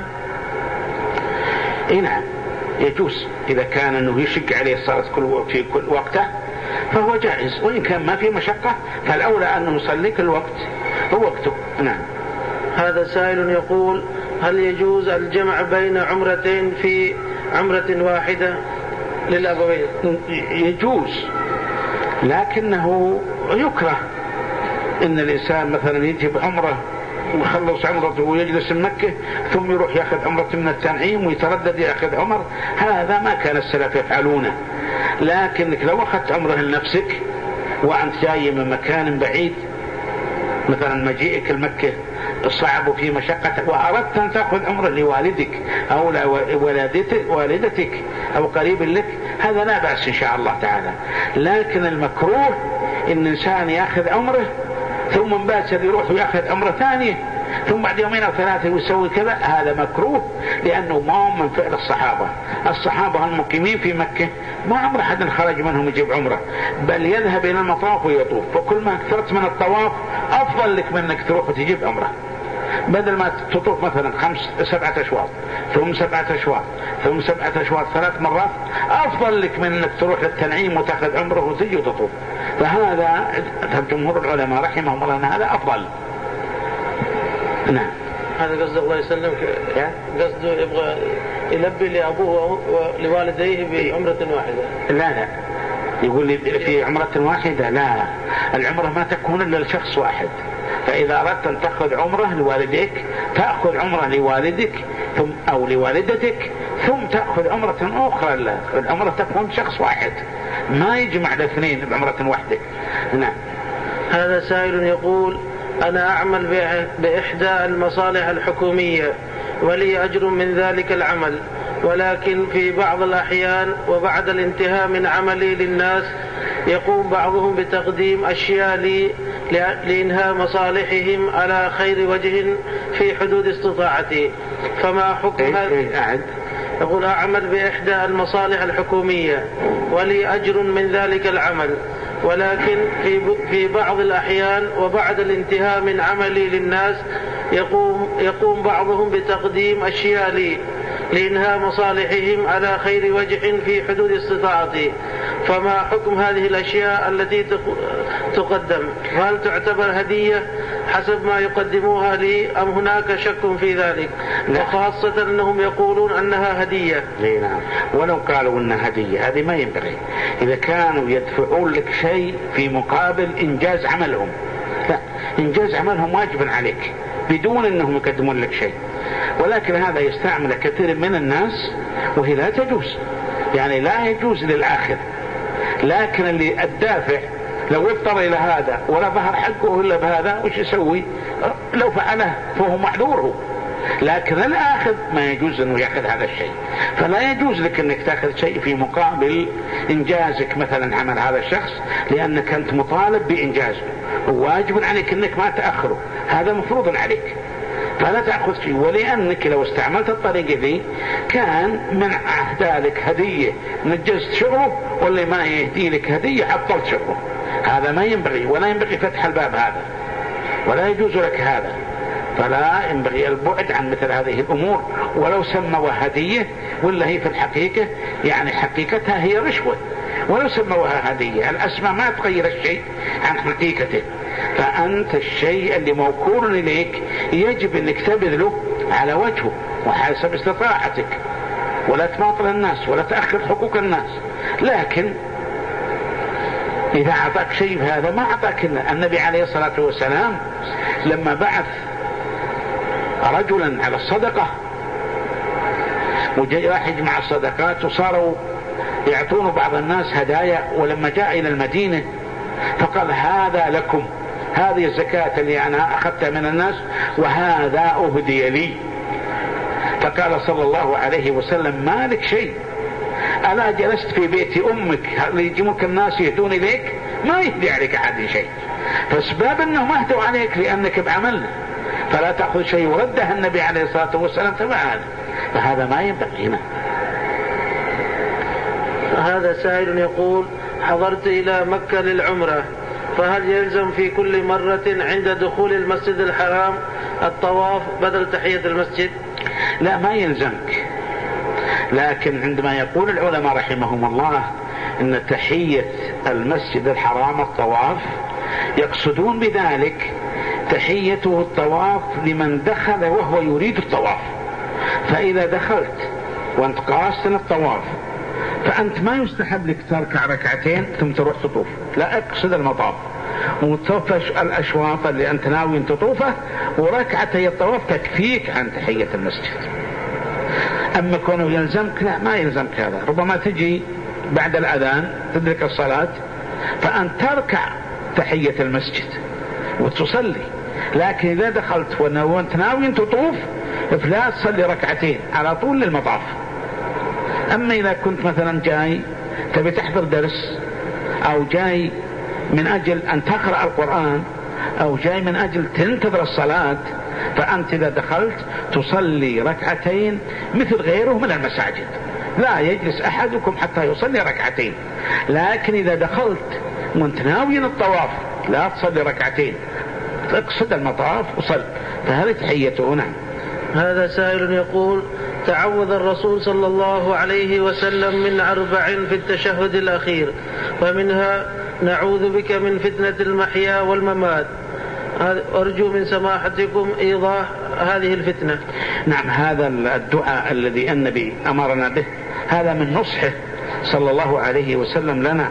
إيه نعم يجوز، إذا كان أنه يشق عليه الصلاة في كل وقته فهو جائز، وإن كان ما في مشقة فالأولى أنه يصلي كل وقت هو وقته. نعم. هذا سائل يقول: هل يجوز الجمع بين عمرتين في عمرة واحدة للأبوين؟ يجوز، لكنه يكره إن الإنسان مثلا يجي بعمره ويخلص عمرته ويجلس مكة ثم يروح يأخذ عمرة من التنعيم ويتردد يأخذ عمر، هذا ما كان السلف يفعلونه. لكنك لو أخذت عمره لنفسك وأنت جاي من مكان بعيد، مثلا مجيئك المكة صعب في مشقة وأردت أن تأخذ عمره لوالدك أو والدتك أو قريب لك، هذا لا بأس إن شاء الله تعالى. لكن المكروه إن إنسان يأخذ عمره ثم مباشر يروح ويأخذ عمره ثانية ثم بعد يومين أو ثلاثة ويسوي كذا، هذا مكروه، لأنه ما من فعل الصحابة. الصحابة المقيمين في مكة ما عمر أحد خرج منهم يجيب عمره، بل يذهب إلى المطاف ويطوف، فكل ما اكثرت من الطواف أفضل لك من أنك تروح وتجيب عمره. بدل ما تطوف مثلا خمس سبعة أشواط ثم سبعة أشواط ثم سبعة أشواط ثلاث مرات، أفضل لك من أنك تروح للتنعيم وتأخذ عمره وتجي وتطوف. فهذا جمهور العلماء رحمهم الله أن هذا أفضل. نعم. هذا قصد الله يسلمك، قصده يبغى يلبي لأبوه ولوالديه بعمرة واحدة. لا لا يقول لي في عمرة واحدة، لا، العمرة ما تكون إلا لشخص واحد. فإذا أردت أن تأخذ عمرة لوالديك تأخذ عمرة لوالدك ثم أو لوالدتك ثم تأخذ عمرة أخرى. لا، العمرة تكون شخص واحد، ما يجمع الاثنين بعمرة واحدة. نعم. هذا سائل يقول: أنا أعمل بإحدى المصالح الحكومية ولي أجر من ذلك العمل، ولكن في بعض الأحيان وبعد الانتهاء من عملي للناس يقوم بعضهم بتقديم أشياء لي لإنهاء مصالحهم على خير وجه في حدود استطاعتي، فما حكم هذا؟ يقول: أعمل بإحدى المصالح الحكومية ولي أجر من ذلك العمل، ولكن في في بعض الأحيان وبعد الانتهاء من عملي للناس يقوم يقوم بعضهم بتقديم أشياء لي لإنهاء مصالحهم على خير وجه في حدود استطاعتي، فما حكم هذه الأشياء التي تقدم؟ وهل تعتبر هدية حسب ما يقدموها لي أم هناك شك في ذلك؟ وخاصة أنهم يقولون أنها هدية. نعم، ولو قالوا أنها هدية هذه ما ينبغي. إذا كانوا يدفعون لك شيء في مقابل إنجاز عملهم، لا، إنجاز عملهم واجب عليك بدون أنهم يقدمون لك شيء. ولكن هذا يستعمل كثير من الناس وهي لا تجوز، يعني لا يجوز للآخر. لكن اللي الدافع لو اضطر إلى هذا ولا ظهر حقه إلا بهذا وش يسوي؟ لو فعله فهو معذوره. لكن الآخذ ما يجوز أنه يأخذ هذا الشيء. فلا يجوز لك أنك تأخذ شيء في مقابل إنجازك مثلا عمل هذا الشخص، لأنك أنت مطالب بإنجازه وواجب عليك أنك ما تأخره، هذا مفروض عليك، فلا تأخذ شيء. ولأنك لو استعملت الطريقة ذي كان من ذلك هدية نجزت شغله، واللي ما يهدي لك هدية عطلت شغله. هذا ما ينبغي، ولا ينبغي فتح الباب هذا، ولا يجوز لك هذا. فلا ينبغي البعد عن مثل هذه الأمور، ولو سموها هدية ولا هي في الحقيقة يعني حقيقتها هي رشوة، ولو سموها هدية الأسماء ما تغير الشيء عن حقيقته. فأنت الشيء اللي موكول إليك يجب أنك تبذله على وجهه وحسب استطاعتك، ولا تماطل الناس ولا تأخر حقوق الناس. لكن إذا أعطاك شيء هذا ما أعطاك. النبي عليه الصلاة والسلام لما بعث رجلا على الصدقة وراح يجمع الصدقات وصاروا يعطون بعض الناس هدايا، ولما جاء إلى المدينة فقال هذا لكم، هذه الزكاة اللي أنا أخذتها من الناس وهذا أهدي لي. فقال صلى الله عليه وسلم ما لك شيء، ألا جلست في بيت أمك يجمك الناس يهدون إليك؟ ما يهدي عليك أحد شيء، فاسباب أنه ما اهدوا عليك لأنك بعمل، فلا تأخذ شيء. وردها النبي عليه الصلاة والسلام تبعا، فهذا ما ينبغي هنا. هذا سائل يقول حضرت إلى مكة للعمرة، فهل يلزم في كل مرة عند دخول المسجد الحرام الطواف بدل تحية المسجد؟ لا، ما يلزمك، لكن عندما يقول العلماء رحمهم الله ان تحية المسجد الحرام الطواف، يقصدون بذلك تحيته الطواف لمن دخل وهو يريد الطواف. فإذا دخلت وانت قاصد الطواف فأنت ما يستحب لك تركع ركعتين ثم تروح تطوف، لا، اقصد المطاف وتطفش الأشواط اللي أنت ناوي أن تطوفه، وركعتي الطواف تكفيك عن تحية المسجد. أما كونه يلزمك، لا، ما يلزمك هذا. ربما تجي بعد الأذان تدرك الصلاة فأنت تركع تحية المسجد وتصلي، لكن إذا دخلت وأنت ناوي أن تطوف فلا تصلي ركعتين على طول للمطاف. أما إذا كنت مثلا جاي تبي تحضر درس، أو جاي من أجل أن تقرأ القرآن، أو جاي من أجل تنتظر الصلاة، فأنت إذا دخلت تصلي ركعتين مثل غيره من المساجد، لا يجلس أحدكم حتى يصلي ركعتين. لكن إذا دخلت وانت ناوي الطواف لا تصلي ركعتين، اقصد المطاف وصل، فهذه تحيته. نعم. هذا سائل يقول تعوذ الرسول صلى الله عليه وسلم من أربع في التشهد الأخير، ومنها نعوذ بك من فتنة المحيا والممات. أرجو من سماحتكم إيضاح هذه الفتنة. نعم، هذا الدعاء الذي النبي أمرنا به هذا من نصحه صلى الله عليه وسلم لنا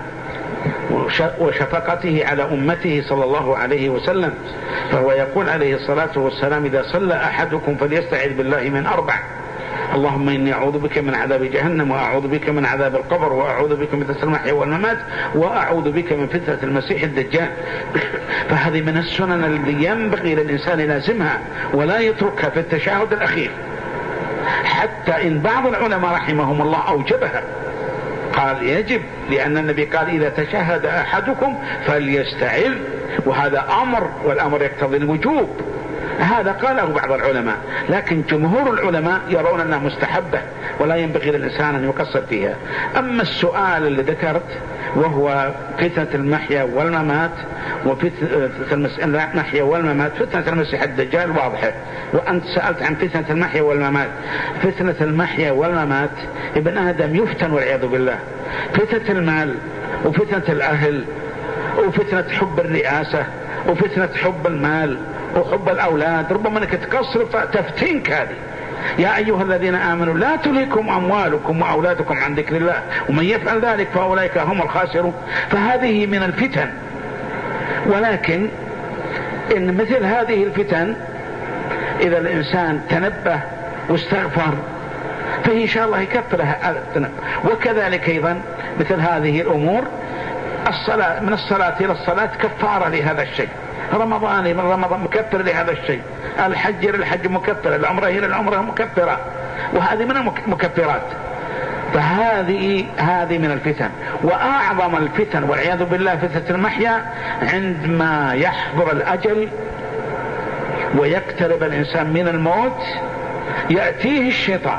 وشفقته على أمته صلى الله عليه وسلم. فهو يقول عليه الصلاة والسلام إذا صلى أحدكم فليستعذ بالله من أربع: اللهم إني أعوذ بك من عذاب جهنم، وأعوذ بك من عذاب القبر، وأعوذ بك من فتنة المحيا والممات، وأعوذ بك من فتنة المسيح الدجال. فهذه من السنن التي ينبغي للإنسان لازمها ولا يتركها في التشهد الأخير، حتى إن بعض العلماء رحمهم الله أوجبها، قال يجب، لأن النبي قال إذا تشهد أحدكم فليستعذ، وهذا أمر، والأمر يقتضي الوجوب. هذا قاله بعض العلماء، لكن جمهور العلماء يرون أنها مستحبة ولا ينبغي للإنسان أن يقصر فيها. أما السؤال اللي ذكرت وهو فتنة المحيا والممات، وفتنة المحيا والممات فتنة المسيح الدجال واضحة، وأنت سألت عن فتنة المحيا والممات. فتنة المحيا والممات ابن آدم يفتن والعياذ بالله، فتنة المال، وفتنة الأهل، وفتنة حب الرئاسة، وفتنة حب المال وحب الأولاد، ربما أنك تقصر فتفتنك هذه. يا أيها الذين آمنوا لا تلهكم أموالكم وأولادكم عن ذكر الله ومن يفعل ذلك فأولئك هم الخاسرون. فهذه من الفتن، ولكن إن مثل هذه الفتن إذا الإنسان تنبه واستغفر فإن شاء الله يكفرها. وكذلك أيضا مثل هذه الأمور الصلاة، من الصلاة إلى الصلاة كفارة لهذا الشيء، رمضاني من رمضان مكفر لهذا الشيء، الحج للحج مكفر، العمرة هي للعمرة مكفرة، وهذه من المكفرات. فهذه هذه من الفتن. وأعظم الفتن والعياذ بالله فتنة المحيا عندما يحضر الأجل ويقترب الإنسان من الموت، يأتيه الشيطان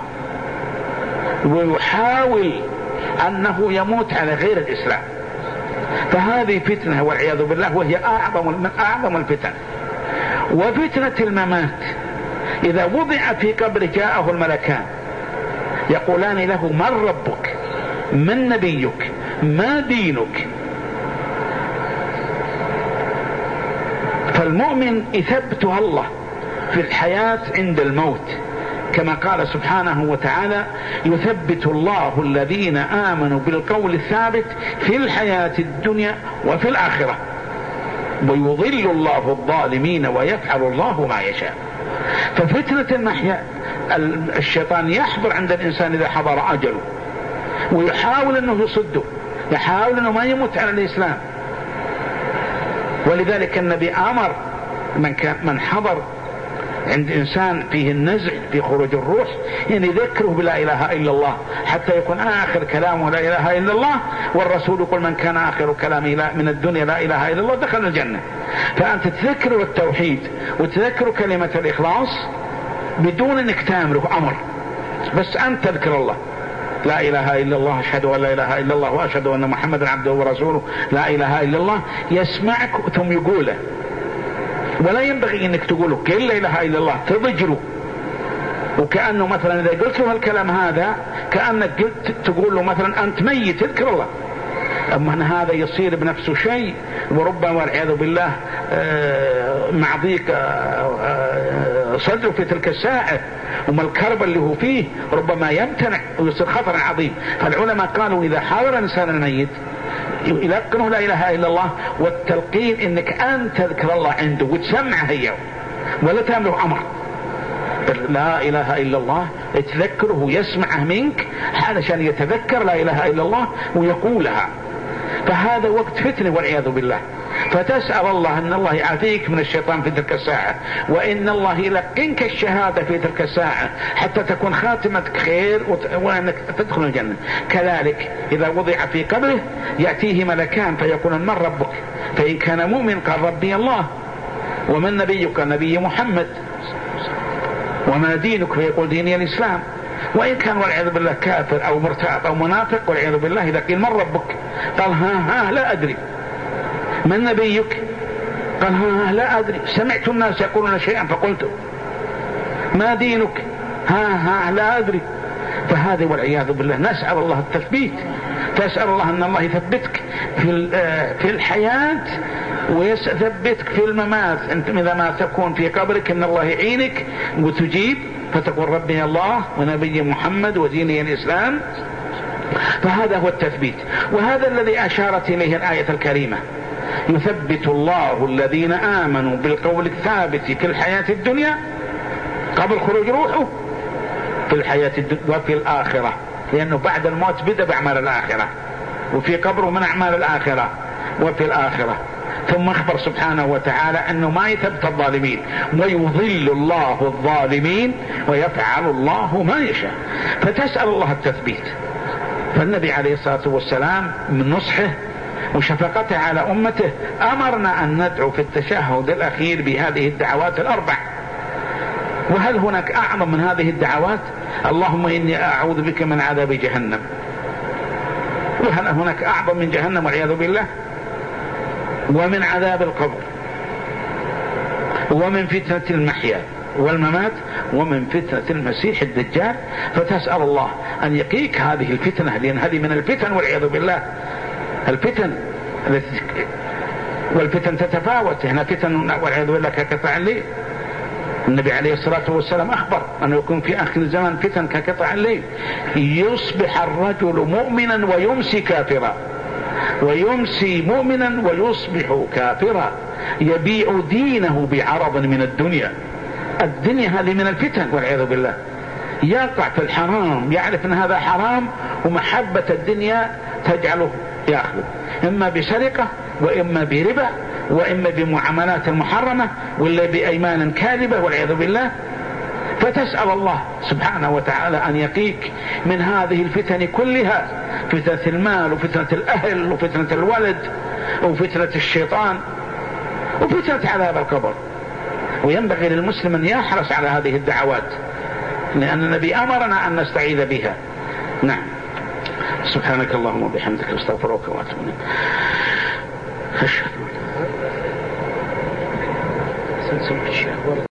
ويحاول أنه يموت على غير الإسلام، فهذه فتنة والعياذ بالله، وهي أعظم من أعظم الفتن. وفتنة الممات إذا وضع في قبر جاءه الملكان يقولان له: من ربك؟ من نبيك؟ ما دينك؟ فالمؤمن يثبتها الله في الحياة عند الموت، كما قال سبحانه وتعالى: يثبت الله الذين آمنوا بالقول الثابت في الحياة الدنيا وفي الآخرة ويضل الله الظالمين ويفعل الله ما يشاء. ففتنة المحيا الشيطان يحضر عند الإنسان إذا حضر أجله ويحاول أنه يصده، يحاول أنه ما يموت على الإسلام. ولذلك النبي أمر من, كان من حضر عند إنسان فيه النزع في خروج الروح يعني ذكره بلا إله إلا الله حتى يكون آخر كلامه لا إله إلا الله، والرسول يقول: من كان آخر كلامه من الدنيا لا إله إلا الله دخل الجنة. فأنت تذكر التوحيد وتذكر كلمة الإخلاص بدون أنك تامره أمر، بس أنت تذكر الله: لا إله إلا الله، أشهد أن لا إله إلا الله وأشهد أن محمدا عبده ورسوله، لا إله إلا الله. يسمعك ثم يقوله، ولا ينبغي أنك تقوله قل لا إله إلا الله تضجره، وكأنه مثلا إذا قلت له الكلام هذا كأنك قلت تقول له مثلا أنت ميت اذكر الله. أما هذا يصير بنفسه شيء، وربما والعياذ بالله مع ضيق صدره في تلك الساعة وما الكرب اللي هو فيه ربما يمتنع ويصير خطر عظيم. فالعلماء قالوا إذا حاول الإنسان الميت يلقنه لا إله إلا الله، والتلقين إنك أنت تذكر الله عنده وتسمعه هي ولا تعمله أمر، لا إله إلا الله تذكره يسمعه منك علشان يتذكر لا إله إلا الله ويقولها. فهذا وقت فتنة والعياذ بالله. فتسأل الله أن الله يعافيك من الشيطان في تلك الساعة، وإن الله يلقنك الشهادة في تلك الساعة حتى تكون خاتمتك خير وأنك تدخل الجنة. كذلك إذا وضع في قبره يأتيه ملكان فيقول: من ربك؟ فإن كان مؤمن قال: ربي الله. ومن نبيك؟ نبي محمد. وما دينك؟ فيقول: ديني الإسلام. وإن كان والعياذ بالله كافر أو مرتاب أو منافق والعياذ بالله إذا قيل: من ربك؟ قال: ها ها لا أدري. من نبيك؟ قال: ها ها لا أدري، سمعت الناس يقولون شيئا فقلت. ما دينك؟ ها ها لا أدري. فهذا والعياذ بالله نسأل الله التثبيت، تسأل الله أن الله يثبتك في في الحياة ويثبتك في الممات. أنت إذا ما تكون في قبرك أن الله يعينك وتجيب فتقول: ربي الله ونبي محمد وديني الإسلام. فهذا هو التثبيت، وهذا الذي أشارت إليه الآية الكريمة: يثبت الله الذين آمنوا بالقول الثابت في الحياة الدنيا قبل خروج روحه في الحياة الدنيا وفي الآخرة، لأنه بعد الموت بدأ بأعمال الآخرة، وفي قبره من أعمال الآخرة وفي الآخرة. ثم أخبر سبحانه وتعالى أنه ما يثبت الظالمين، ويضل الله الظالمين ويفعل الله ما يشاء. فتسأل الله التثبيت. فالنبي عليه الصلاة والسلام من نصحه وشفقته على أمته أمرنا أن ندعو في التشهد الأخير بهذه الدعوات الأربع. وهل هناك أعظم من هذه الدعوات؟ اللهم إني أعوذ بك من عذاب جهنم. وهل هناك أعظم من جهنم والعياذ بالله؟ ومن عذاب القبر، ومن فتنة المحيا والممات، ومن فتنة المسيح الدجال. فتسأل الله أن يقيك هذه الفتنة، لأن هذه من الفتن والعياذ بالله. الفتن والفتن تتفاوت، هنا فتن والعياذ بالله كقطع الليل. النبي عليه الصلاة والسلام أخبر أنه يكون في آخر الزمان فتن كقطع الليل، يصبح الرجل مؤمنا ويمسي كافرا، ويمسي مؤمنا ويصبح كافرا، يبيع دينه بعرض من الدنيا. الدنيا هذه من الفتن والعياذ بالله. يقع في الحرام، يعرف أن هذا حرام، ومحبة الدنيا تجعله يأخذ إما بسرقة وإما بربا وإما بمعاملات محرمة ولا بأيمان كاذبة والعياذ بالله، فتسأل الله سبحانه وتعالى أن يقيك من هذه الفتن كلها، فتنة المال وفتنة الأهل وفتنة الولد وفتنة الشيطان وفتنة عذاب القبر. وينبغي للمسلم أن يحرص على هذه الدعوات، لأن النبي أمرنا أن نستعيذ بها. نعم. سبحانك اللهم وبحمدك استغفرك واتوب إليك.